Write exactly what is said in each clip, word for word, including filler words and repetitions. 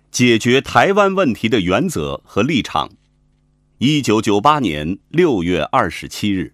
解决台湾问题的原则和立场。一九九八年六月二十七日。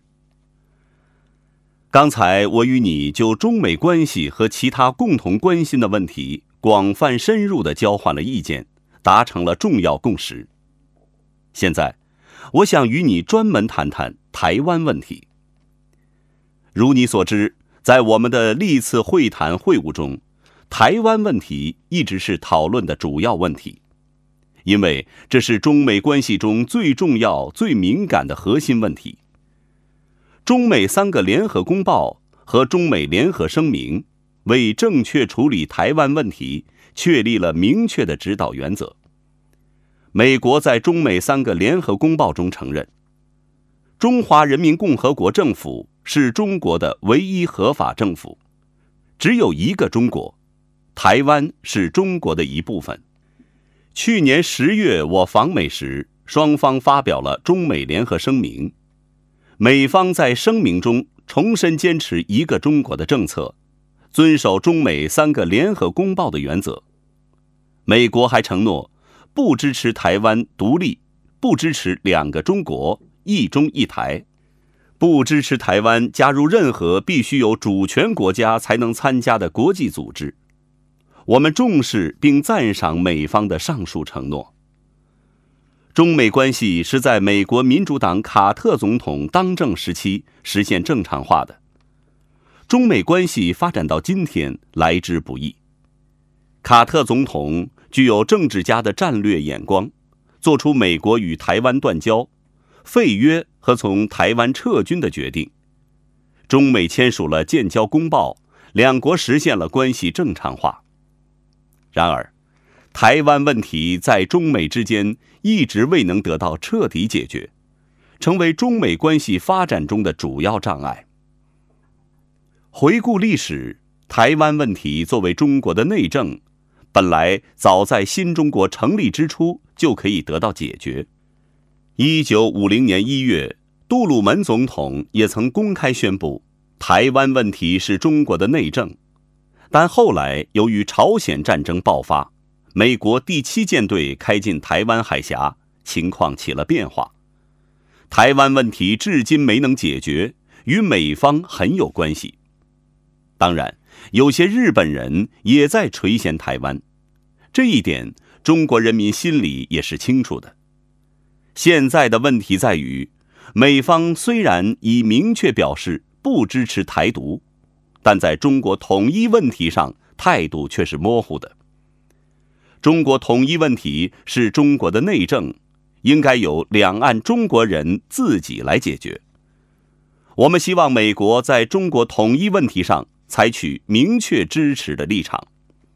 刚才我与你就中美关系和其他共同关心的问题广泛深入地交换了意见，达成了重要共识。现在，我想与你专门谈谈台湾问题。如你所知，在我们的历次会谈会晤中，台湾问题一直是讨论的主要问题，因为这是中美关系中最重要、最敏感的核心问题。中美三个联合公报和中美联合声明为正确处理台湾问题确立了明确的指导原则。美国在中美三个联合公报中承认，中华人民共和国政府是中国的唯一合法政府，只有一个中国，台湾是中国的一部分。去年十月我访美时，双方发表了中美联合声明。美方在声明中重申坚持一个中国的政策，遵守中美三个联合公报的原则。美国还承诺不支持台湾独立，不支持两个中国、一中一台，不支持台湾加入任何必须有主权国家才能参加的国际组织。我们重视并赞赏美方的上述承诺。中美关系是在美国民主党卡特总统当政时期实现正常化的。中美关系发展到今天来之不易。卡特总统具有政治家的战略眼光，做出美国与台湾断交、废约和从台湾撤军的决定。中美签署了建交公报，两国实现了关系正常化。然而，台湾问题在中美之间一直未能得到彻底解决，成为中美关系发展中的主要障碍。回顾历史，台湾问题作为中国的内政，本来早在新中国成立之初就可以得到解决。一九五零年一月，杜鲁门总统也曾公开宣布，台湾问题是中国的内政。但后来由于朝鲜战争爆发，美国第七舰队开进台湾海峡，情况起了变化。台湾问题至今没能解决，与美方很有关系。当然，有些日本人也在垂涎台湾，这一点中国人民心里也是清楚的。现在的问题在于，美方虽然已明确表示不支持台独，但在中国统一问题上态度却是模糊的。中国统一问题是中国的内政，应该由两岸中国人自己来解决。我们希望美国在中国统一问题上采取明确支持的立场。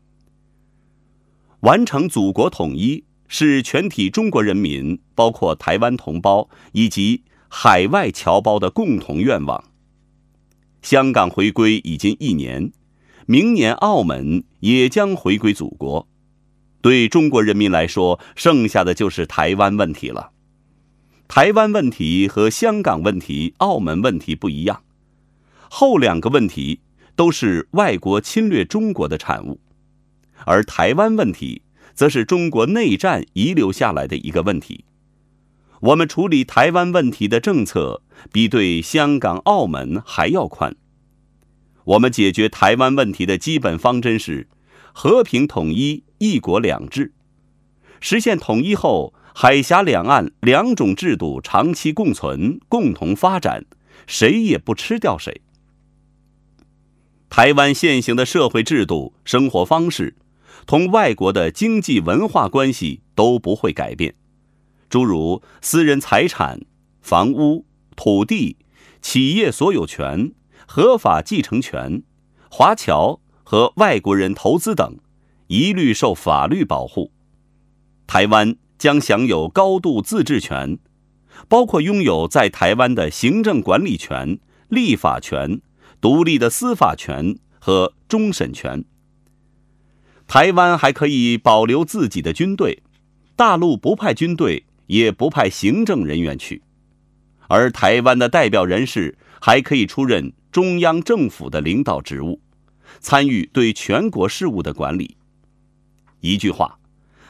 完成祖国统一是全体中国人民，包括台湾同胞以及海外侨胞的共同愿望。香港回归已经一年，明年澳门也将回归祖国。对中国人民来说，剩下的就是台湾问题了。台湾问题和香港问题、澳门问题不一样，后两个问题都是外国侵略中国的产物，而台湾问题则是中国内战遗留下来的一个问题。我们处理台湾问题的政策比对香港、澳门还要宽。我们解决台湾问题的基本方针是和平统一、一国两制。实现统一后，海峡两岸两种制度长期共存、共同发展，谁也不吃掉谁。台湾现行的社会制度、生活方式，同外国的经济文化关系都不会改变，诸如私人财产、房屋、土地、企业所有权、合法继承权、华侨和外国人投资等，一律受法律保护。台湾将享有高度自治权，包括拥有在台湾的行政管理权、立法权、独立的司法权和终审权。台湾还可以保留自己的军队，大陆不派军队，也不派行政人员去，而台湾的代表人士还可以出任中央政府的领导职务，参与对全国事务的管理。一句话，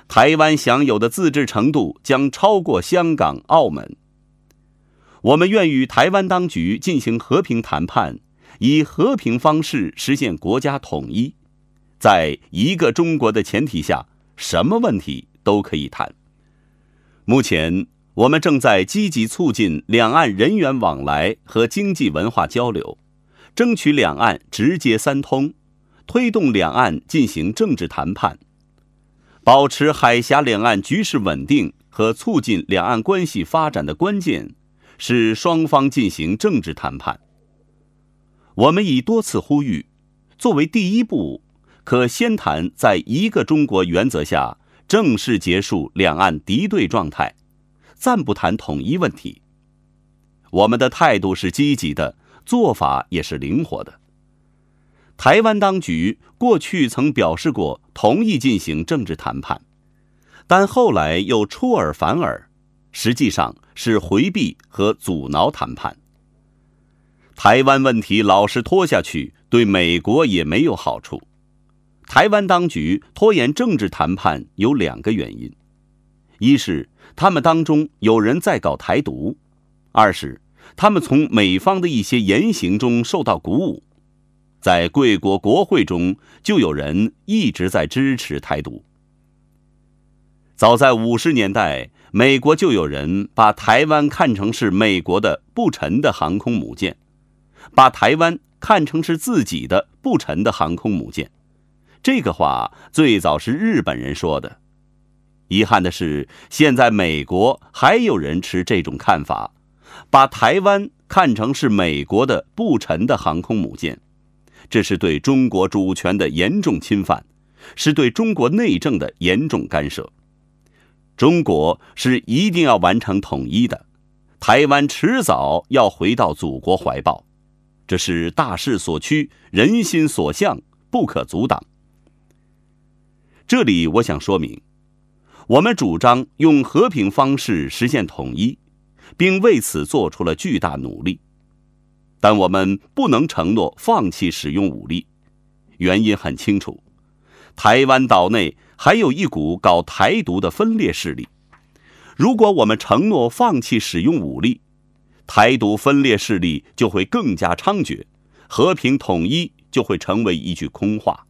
台湾享有的自治程度将超过香港、澳门。我们愿与台湾当局进行和平谈判，以和平方式实现国家统一。在一个中国的前提下，什么问题都可以谈。目前，我们正在积极促进两岸人员往来和经济文化交流，争取两岸直接三通，推动两岸进行政治谈判。保持海峡两岸局势稳定和促进两岸关系发展的关键是双方进行政治谈判。我们已多次呼吁，作为第一步，可先谈在一个中国原则下正式结束两岸敌对状态，暂不谈统一问题。我们的态度是积极的，做法也是灵活的。台湾当局过去曾表示过同意进行政治谈判，但后来又出尔反尔，实际上是回避和阻挠谈判。台湾问题老是拖下去，对美国也没有好处。台湾当局拖延政治谈判有两个原因：一是他们当中有人在搞台独，二是他们从美方的一些言行中受到鼓舞。在贵国国会中就有人一直在支持台独。早在五十年代，美国就有人把台湾看成是美国的不沉的航空母舰，把台湾看成是自己的不沉的航空母舰。这个话最早是日本人说的。遗憾的是，现在美国还有人持这种看法，把台湾看成是美国的不沉的航空母舰。这是对中国主权的严重侵犯，是对中国内政的严重干涉。中国是一定要完成统一的，台湾迟早要回到祖国怀抱，这是大势所趋，人心所向，不可阻挡。这里我想说明，我们主张用和平方式实现统一，并为此做出了巨大努力。但我们不能承诺放弃使用武力，原因很清楚，台湾岛内还有一股搞台独的分裂势力。如果我们承诺放弃使用武力，台独分裂势力就会更加猖獗，和平统一就会成为一句空话。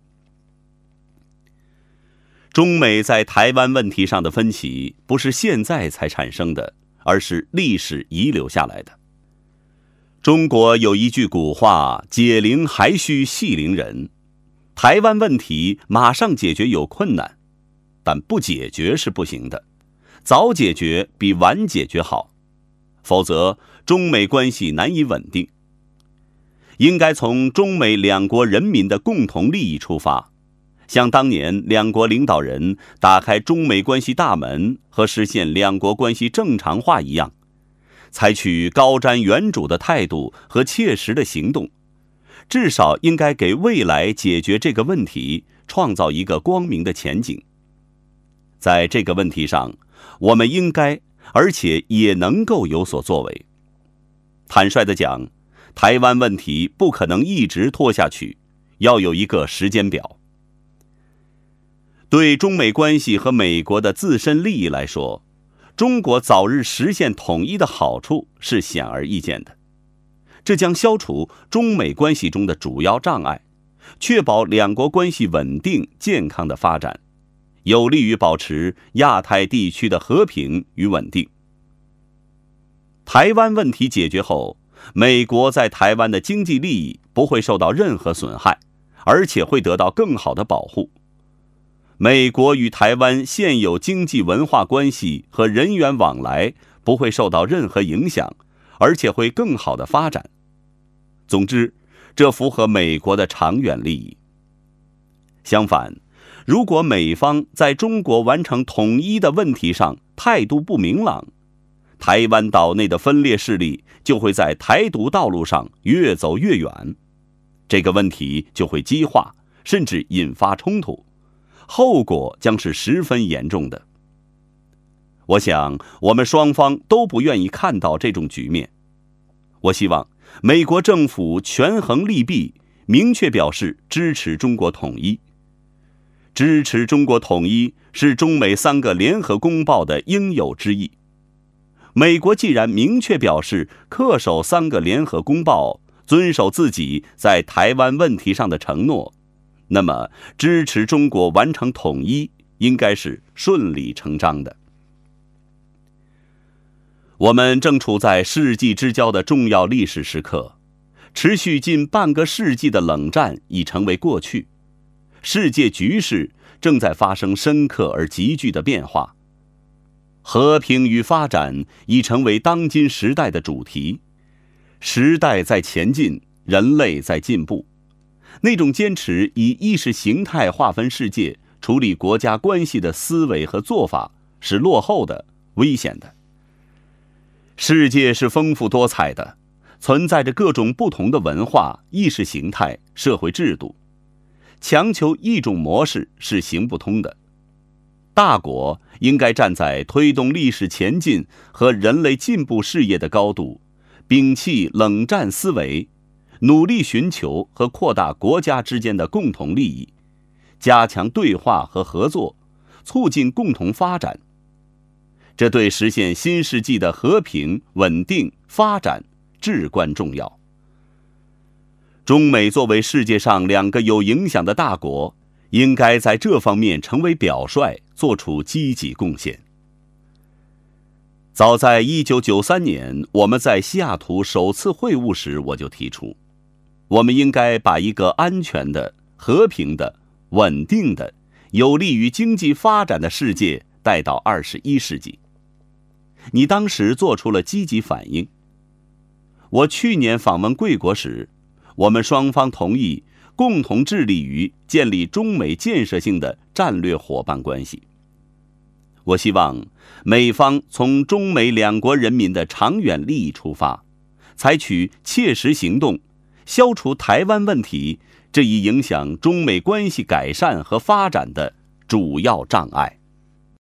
中美在台湾问题上的分歧不是现在才产生的，而是历史遗留下来的。中国有一句古话，解铃还须系铃人。台湾问题马上解决有困难，但不解决是不行的，早解决比晚解决好，否则中美关系难以稳定。应该从中美两国人民的共同利益出发，像当年两国领导人打开中美关系大门和实现两国关系正常化一样，采取高瞻远瞩的态度和切实的行动，至少应该给未来解决这个问题创造一个光明的前景。在这个问题上，我们应该而且也能够有所作为。坦率地讲，台湾问题不可能一直拖下去，要有一个时间表。对中美关系和美国的自身利益来说，中国早日实现统一的好处是显而易见的，这将消除中美关系中的主要障碍，确保两国关系稳定健康的发展，有利于保持亚太地区的和平与稳定。台湾问题解决后，美国在台湾的经济利益不会受到任何损害，而且会得到更好的保护。美国与台湾现有经济文化关系和人员往来不会受到任何影响，而且会更好的发展。总之，这符合美国的长远利益。相反，如果美方在中国完成统一的问题上态度不明朗，台湾岛内的分裂势力就会在台独道路上越走越远，这个问题就会激化，甚至引发冲突，后果将是十分严重的。我想，我们双方都不愿意看到这种局面。我希望美国政府权衡利弊，明确表示支持中国统一。 支持中国统一是中美三个联合公报的应有之义。美国既然明确表示恪守三个联合公报，遵守自己在台湾问题上的承诺，那么支持中国完成统一应该是顺理成章的。我们正处在世纪之交的重要历史时刻，持续近半个世纪的冷战已成为过去，世界局势正在发生深刻而急剧的变化，和平与发展已成为当今时代的主题。时代在前进，人类在进步。那种坚持以意识形态划分世界、处理国家关系的思维和做法是落后的、危险的。世界是丰富多彩的，存在着各种不同的文化、意识形态、社会制度，强求一种模式是行不通的。大国应该站在推动历史前进和人类进步事业的高度，摒弃冷战思维，努力寻求和扩大国家之间的共同利益，加强对话和合作，促进共同发展。这对实现新世纪的和平、稳定、发展至关重要。中美作为世界上两个有影响的大国，应该在这方面成为表率，做出积极贡献。早在一九九三年，我们在西雅图首次会晤时，我就提出，我们应该把一个安全的、和平的、稳定的、有利于经济发展的世界带到二十一世纪。你当时做出了积极反应。我去年访问贵国时，我们双方同意共同致力于建立中美建设性的战略伙伴关系。我希望美方从中美两国人民的长远利益出发，采取切实行动，消除台湾问题这一影响中美关系改善和发展的主要障碍。